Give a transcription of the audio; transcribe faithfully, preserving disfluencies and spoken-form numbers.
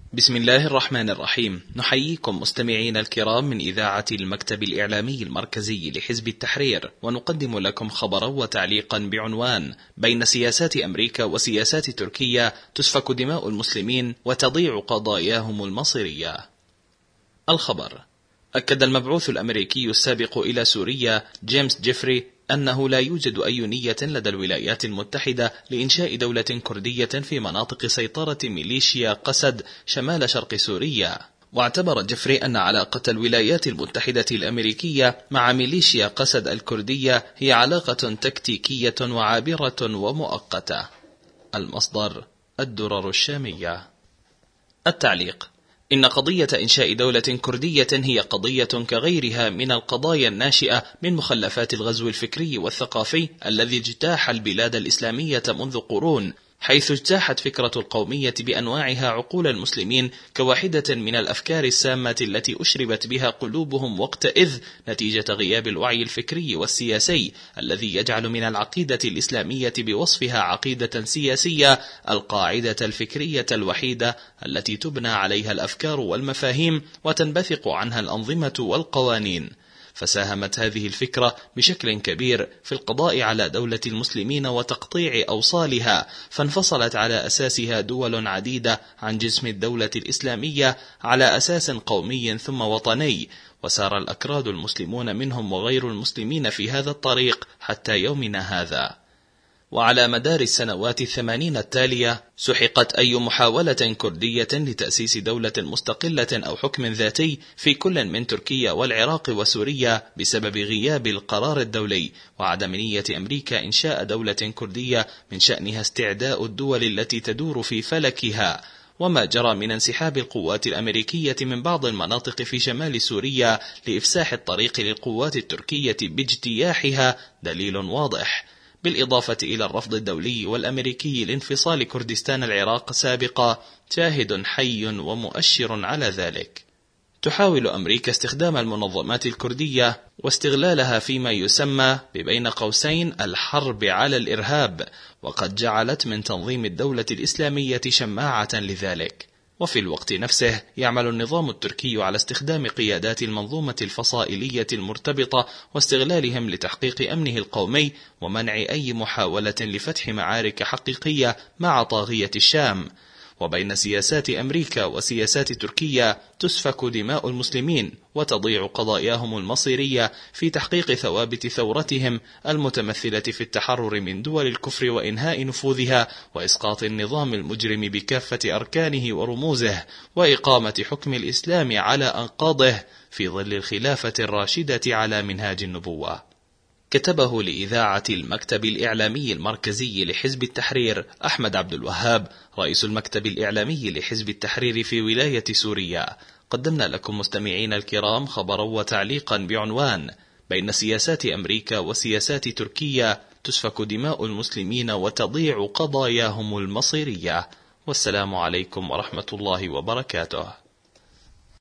بسم الله الرحمن الرحيم. نحييكم مستمعين الكرام من إذاعة المكتب الإعلامي المركزي لحزب التحرير، ونقدم لكم خبرا وتعليقا بعنوان: بين سياسات أمريكا وسياسات تركيا تسفك دماء المسلمين وتضيع قضاياهم المصيرية. الخبر: أكد المبعوث الأمريكي السابق إلى سوريا جيمس جيفري أنه لا يوجد أي نية لدى الولايات المتحدة لإنشاء دولة كردية في مناطق سيطرة ميليشيا قسد شمال شرق سوريا. واعتبر جيفري أن علاقة الولايات المتحدة الأمريكية مع ميليشيا قسد الكردية هي علاقة تكتيكية وعابرة ومؤقتة. المصدر: الدرر الشامية. التعليق: إن قضية إنشاء دولة كردية هي قضية كغيرها من القضايا الناشئة من مخلفات الغزو الفكري والثقافي الذي اجتاح البلاد الإسلامية منذ قرون، حيث اجتاحت فكرة القومية بأنواعها عقول المسلمين كواحدة من الأفكار السامة التي أشربت بها قلوبهم وقتئذ نتيجة غياب الوعي الفكري والسياسي الذي يجعل من العقيدة الإسلامية بوصفها عقيدة سياسية القاعدة الفكرية الوحيدة التي تبنى عليها الأفكار والمفاهيم وتنبثق عنها الأنظمة والقوانين. فساهمت هذه الفكرة بشكل كبير في القضاء على دولة المسلمين وتقطيع أوصالها، فانفصلت على أساسها دول عديدة عن جسم الدولة الإسلامية على أساس قومي ثم وطني، وسار الأكراد المسلمون منهم وغير المسلمين في هذا الطريق حتى يومنا هذا. وعلى مدار السنوات الثمانين التالية سحقت أي محاولة كردية لتأسيس دولة مستقلة أو حكم ذاتي في كل من تركيا والعراق وسوريا بسبب غياب القرار الدولي وعدم نية أمريكا إنشاء دولة كردية من شأنها استعداء الدول التي تدور في فلكها. وما جرى من انسحاب القوات الأمريكية من بعض المناطق في شمال سوريا لإفساح الطريق للقوات التركية باجتياحها دليل واضح، بالإضافة إلى الرفض الدولي والأمريكي لانفصال كردستان العراق سابقا، شاهد حي ومؤشر على ذلك. تحاول أمريكا استخدام المنظمات الكردية واستغلالها فيما يسمى بين قوسين الحرب على الإرهاب، وقد جعلت من تنظيم الدولة الإسلامية شماعة لذلك. وفي الوقت نفسه يعمل النظام التركي على استخدام قيادات المنظومة الفصائلية المرتبطة واستغلالهم لتحقيق أمنه القومي ومنع أي محاولة لفتح معارك حقيقية مع طاغية الشام. وبين سياسات أمريكا وسياسات تركيا تسفك دماء المسلمين وتضيع قضاياهم المصيرية في تحقيق ثوابت ثورتهم المتمثلة في التحرر من دول الكفر وإنهاء نفوذها وإسقاط النظام المجرم بكافة أركانه ورموزه وإقامة حكم الإسلام على أنقاضه في ظل الخلافة الراشدة على منهاج النبوة. كتبه لإذاعة المكتب الإعلامي المركزي لحزب التحرير أحمد عبد الوهاب، رئيس المكتب الإعلامي لحزب التحرير في ولاية سوريا. قدمنا لكم مستمعين الكرام خبرا وتعليقا بعنوان: بين سياسات أمريكا وسياسات تركيا تسفك دماء المسلمين وتضيع قضاياهم المصيرية. والسلام عليكم ورحمة الله وبركاته.